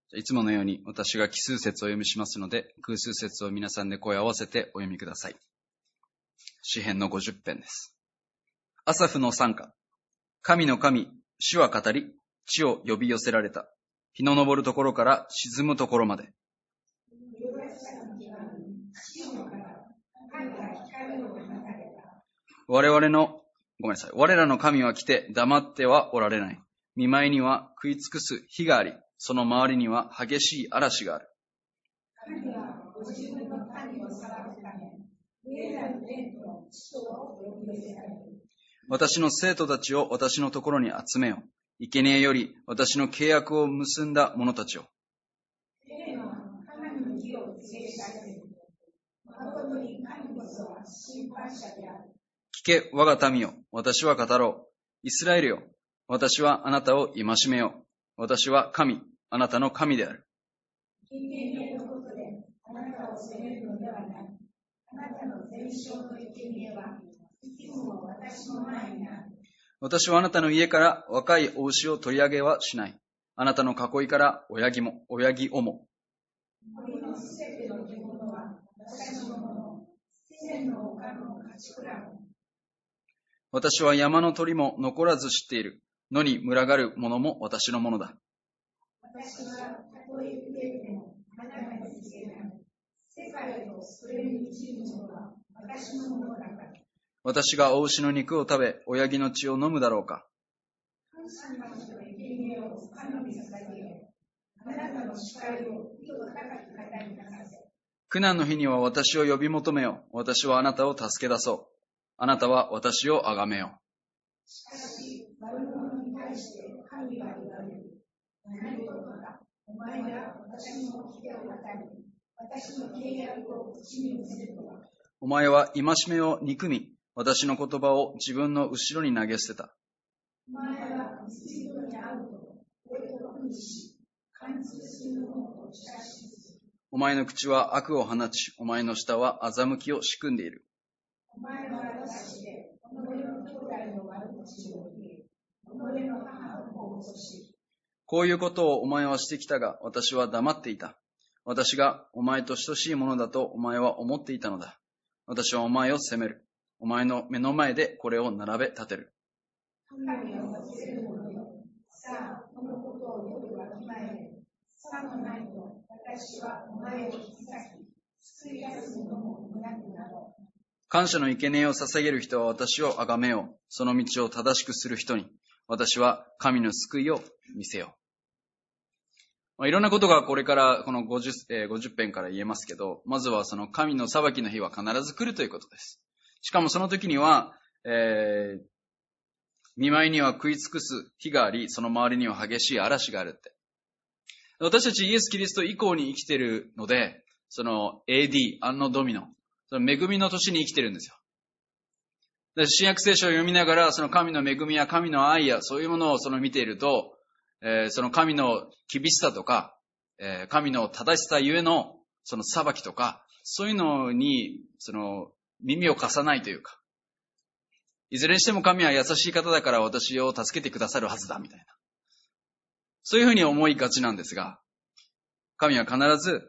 いつものように私が奇数節をお読みしますので、偶数節を皆さんで声を合わせてお読みください。詩編の50編です。アサフの賛歌。神の神、主は語り、地を呼び寄せられた。日の昇るところから沈むところまで。我らの神は来て黙ってはおられない。見舞いには食い尽くす火があり、その周りには激しい嵐がある。 神はご自分の神を裁くため、上なる天と地とを呼び寄せられる。 私の生徒たちを私のところに集めよ。生贄より私の契約を結んだ者たちを。 天は神の義を告げ知らせる。誠に神こそは審判者である。 聞け、我が民よ。私は語ろう。イスラエルよ。私はあなたを戒めよう。私は神、あなたの神である。 生贄のことであなたを責めるのではない。あなたの全焼の生贄はいつも私の前にある。 私はあなたの家から若いお牛を取り上げはしない。あなたの囲いから親木をも。 森のすべての獣は私のもの。千の丘の家畜らも。 私は山の鳥も残らず知っている。野に群がるものも私のものだ。 私はたとえ増えてもあなたにつけない。世界とそれに満ちるものは私のものだから。 私がお牛の肉を食べ、親木の血を飲むだろうか。 感謝の人の生贄を神に捧げ、あなたの誓いを意図高き方になさせ。 苦難の日には私を呼び求めよ。私はあなたを助け出そう。あなたは私をあがめよ。 しかし、悪者に対して神は言われる。何事だ。お前が私の掟を渡り、私の契約を口にするとは。 お前は戒めを憎み、私の言葉を自分の後ろに投げ捨てた。 お前は水色に会うと、これを苦にし、貫通するものと親しする。 お前の口は悪を放ち、お前の舌は欺きを仕組んでいる。 お前は私で、己の兄弟の悪口を言い、己の母を放送し。 こういうことをお前はしてきたが、私は黙っていた。私がお前と等しいものだとお前は思っていたのだ。私はお前を責める。お前の目の前でこれを並べ立てる。 神を忘れる者よ。さあ、このことをよくわきまえる。さもないと、私はお前を引き裂き、救い出す者もいなくなろう。 感謝の生贄を捧げる人は私をあがめよう。その道を正しくする人に、私は神の救いを見せよう。いろんなことがこれからこの 50編から言えますけど、まずはその神の裁きの日は必ず来るということです。しかもその時には、見舞いには食い尽くす火があり、その周りには激しい嵐があるって。私たちイエス・キリスト以降に生きているので、その AD、アンノ・ドミノ、その恵みの年に生きてるんですよ。新約聖書を読みながら、その神の恵みや神の愛やそういうものを見ていると、その神の厳しさとか、神の正しさゆえのその裁きとか、そういうのに耳を貸さないというか、いずれにしても神は優しい方だから私を助けてくださるはずだみたいな。そういうふうに思いがちなんですが、神は必ず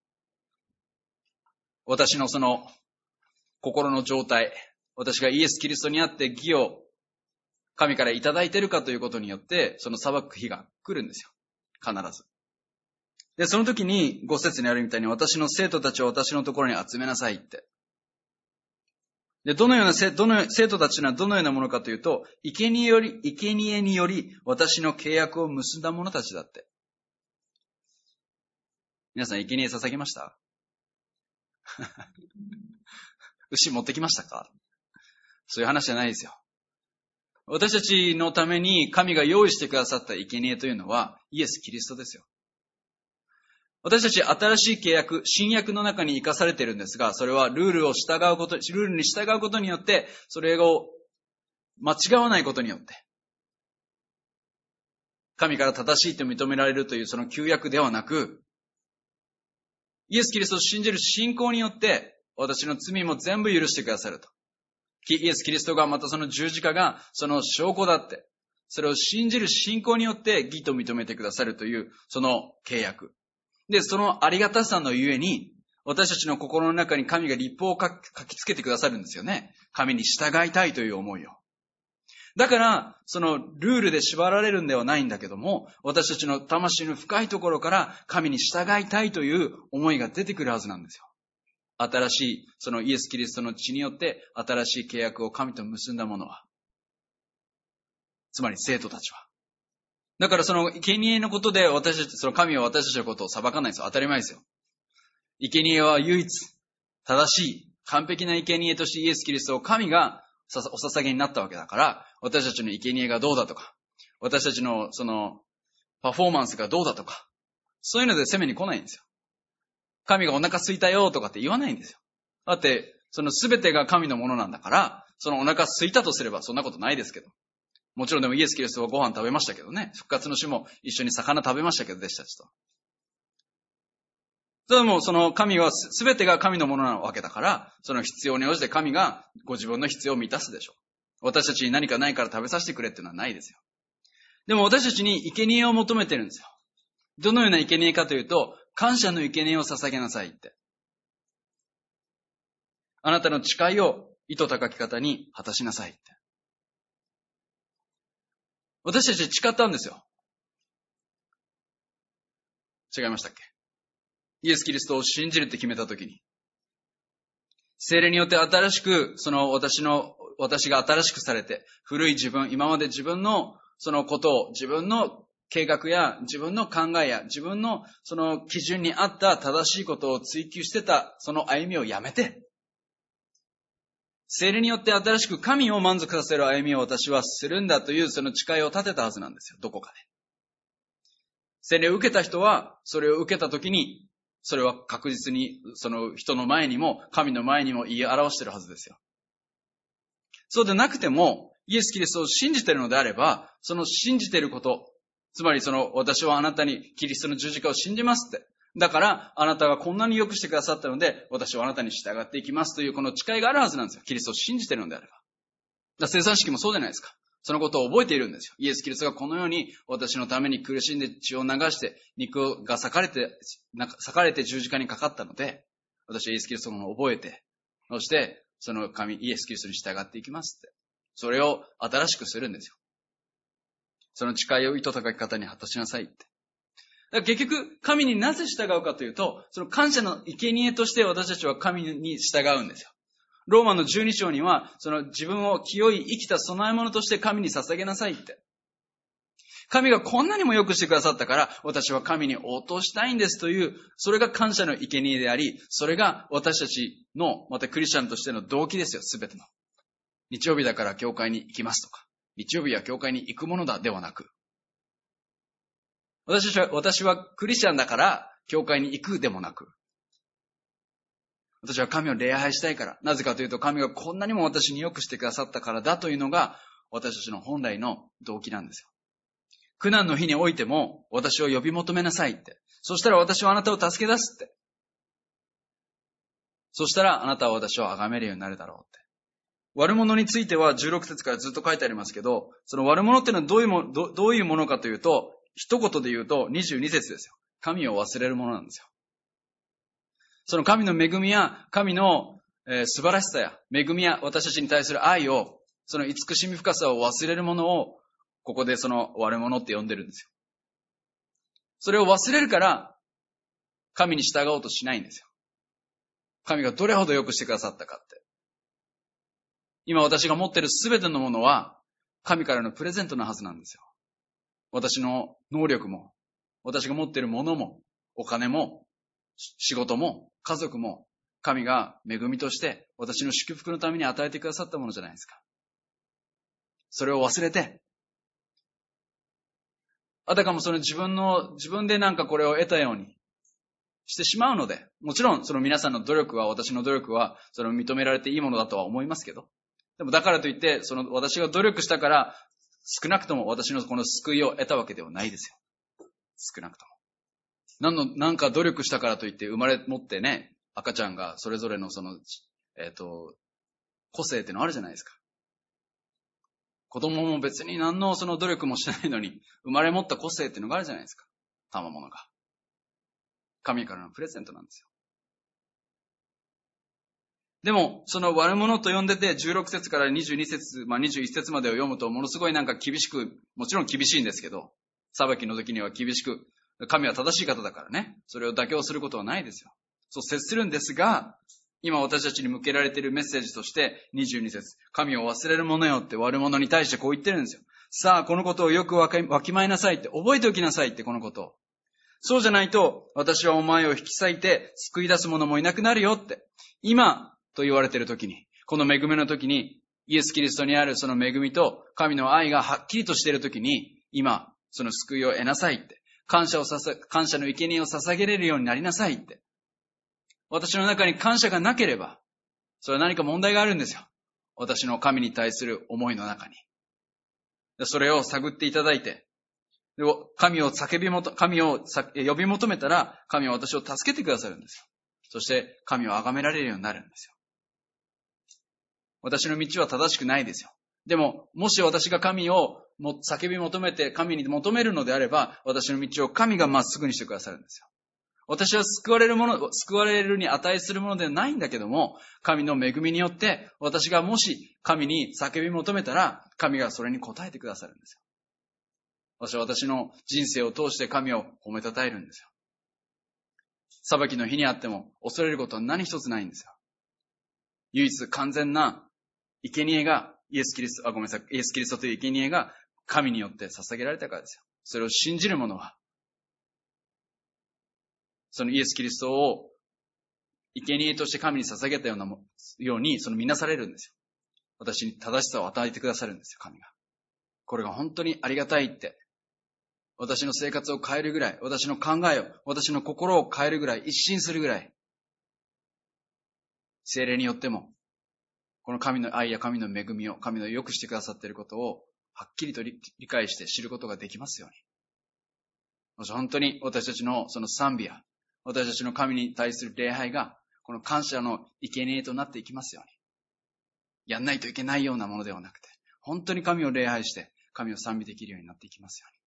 私のその心の状態、私がイエス・キリストにあって義を神からいただいているかということによって、その裁く日が来るんですよ。必ず。で、その時に5節にあるみたいに私の生徒たちを私のところに集めなさいって。で、生徒たちはどのようなものかというと、生贄により私の契約を結んだ者たちだって。皆さん、生贄捧げました牛持ってきましたか？そういう話じゃないですよ。私たちのために神が用意してくださった生贄というのはイエス・キリストですよ。私たち新しい契約、新約の中に生かされているんですが、それはルールに従うことによって、それを間違わないことによって、神から正しいと認められるというその旧約ではなく、イエス・キリストを信じる信仰によって、私の罪も全部許してくださると。イエス・キリストがまたその十字架がその証拠だって。 それを信じる信仰によって義と認めてくださるという、その契約。で、そのありがたさのゆえに、私たちの心の中に神が律法を書きつけてくださるんですよね。神に従いたいという思いを。だから、そのルールで縛られるんではないんだけども、私たちの魂の深いところから神に従いたいという思いが出てくるはずなんですよ。新しい、そのイエス・キリストの血によって新しい契約を神と結んだ者は。つまり生徒たちは。だからその生贄のことで私たち、その神は私たちのことを裁かないんですよ。当たり前ですよ。生贄は唯一、正しい、完璧な生贄としてイエス・キリストを神がお捧げになったわけだから、私たちの生贄がどうだとか、私たちのそのパフォーマンスがどうだとか、そういうので責めに来ないんですよ。神がお腹空いたよとかって言わないんですよ。だって、その全てが神のものなんだから、そのお腹空いたとすればそんなことないですけど。もちろんでもイエス・キリストはご飯食べましたけどね。復活の日も一緒に魚食べましたけど、弟子たちと。でもその神は全てが神のものなわけだから、その必要に応じて神がご自分の必要を満たすでしょう。私たちに何かないから食べさせてくれっていうのはないですよ。でも私たちに生贄を求めてるんですよ。どのような生贄かというと、感謝の生贄を捧げなさいって。あなたの誓いを意図高き方に果たしなさいって。私たち誓ったんですよ。違いましたっけ？イエス・キリストを信じるって決めたときに、聖霊によって新しく、その私が新しくされて、古い自分、今まで自分のそのことを、自分の計画や自分の考えや自分のその基準に合った正しいことを追求してたその歩みをやめて、聖霊によって新しく神を満足させる歩みを私はするんだというその誓いを立てたはずなんですよ、どこかで。聖霊を受けた人は、それを受けたときに、それは確実にその人の前にも神の前にも言い表しているはずですよ。そうでなくても、イエス・キリストを信じているのであれば、その信じていること、つまりその私はあなたにキリストの十字架を信じますって。だからあなたがこんなに良くしてくださったので、私はあなたに従っていきますというこの誓いがあるはずなんですよ。キリストを信じているのであれば。生産式もそうじゃないですか。そのことを覚えているんですよ。イエス・キリストがこのように私のために苦しんで血を流して肉が裂かれて十字架にかかったので、私はイエス・キリストの覚えて、そしてそのイエス・キリストに従っていきますって。それを新しくするんですよ。その誓いを意図高き方に果たしなさいって。だから結局、神になぜ従うかというと、その感謝の生贄として私たちは神に従うんですよ。ローマの12章には、その自分を清い生きた供え物として神に捧げなさいって。神がこんなにも良くしてくださったから、私は神に応答したいんですという、それが感謝の生贄であり、それが私たちの、またクリスチャンとしての動機ですよ、すべての。日曜日だから教会に行きますとか、日曜日は教会に行くものだではなく、私はクリスチャンだから教会に行くでもなく、私は神を礼拝したいから、なぜかというと神がこんなにも私に良くしてくださったからだというのが私たちの本来の動機なんですよ。苦難の日においても私を呼び求めなさいって。そしたら私はあなたを助け出すって。そしたらあなたは私を崇めるようになるだろうって。悪者については16節からずっと書いてありますけど、その悪者っていうのはどういうものかというと、一言で言うと22節ですよ。神を忘れるものなんですよ。その神の恵みや神の素晴らしさや恵みや私たちに対する愛を、その慈しみ深さを忘れるものを、ここでその悪者って呼んでるんですよ。それを忘れるから神に従おうとしないんですよ。神がどれほど良くしてくださったかって。今私が持っているすべてのものは神からのプレゼントなはずなんですよ。私の能力も、私が持っているものも、お金も、仕事も、家族も、神が恵みとして私の祝福のために与えてくださったものじゃないですか。それを忘れて、あたかもその自分でなんかこれを得たようにしてしまうので、もちろんその皆さんの努力は、私の努力は、それを認められていいものだとは思いますけど、でもだからといって、その私が努力したから、少なくとも私のこの救いを得たわけではないですよ。少なくとも。なんか努力したからといって生まれ持ってね、赤ちゃんがそれぞれのその、個性ってのあるじゃないですか。 子供も別に何のその努力もしないのに、生まれ持った個性っていうのがあるじゃないですか。賜物が。神からのプレゼントなんですよ。でも、その悪者と呼んでて、16節から22節、21節までを読むと、ものすごいなんか厳しく、もちろん厳しいんですけど、裁きの時には厳しく、神は正しい方だからね、それを妥協することはないですよ。そう接するんですが、今私たちに向けられているメッセージとして、22節、神を忘れる者よって悪者に対してこう言ってるんですよ。さあ、このことをよくわきまえなさいって、覚えておきなさいって、このことを。そうじゃないと、私はお前を引き裂いて、救い出す者もいなくなるよって。今、と言われているときに、この恵みのときに、イエス・キリストにあるその恵みと神の愛がはっきりとしているときに、今、その救いを得なさいって。感謝の生贄を捧げれるようになりなさいって。私の中に感謝がなければ、それは何か問題があるんですよ。私の神に対する思いの中に。それを探っていただいて、神を呼び求めたら、神は私を助けてくださるんですよ。そして神を崇められるようになるんですよ。私の道は正しくないですよ。でも、もし私が神を叫び求めて神に求めるのであれば、私の道を神がまっすぐにしてくださるんですよ。私は救われるに値するものではないんだけども、神の恵みによって、私がもし神に叫び求めたら、神がそれに応えてくださるんですよ。私は私の人生を通して神を褒めたたえるんですよ。裁きの日にあっても恐れることは何一つないんですよ。唯一完全な生贄がイエス・キリストという生贄が神によって捧げられたからですよ。それを信じる者は、そのイエス・キリストを生贄として神に捧げたようにその見なされるんですよ。私に正しさを与えてくださるんですよ、神が。これが本当にありがたいって。私の生活を変えるぐらい、私の考えを、私の心を変えるぐらい、一新するぐらい、聖霊によっても、この神の愛や神の恵みを、神の良くしてくださっていることを、はっきりと理解して知ることができますように。本当に私たちのその賛美や、私たちの神に対する礼拝が、この感謝の生贄となっていきますように。やんないといけないようなものではなくて、本当に神を礼拝して、神を賛美できるようになっていきますように。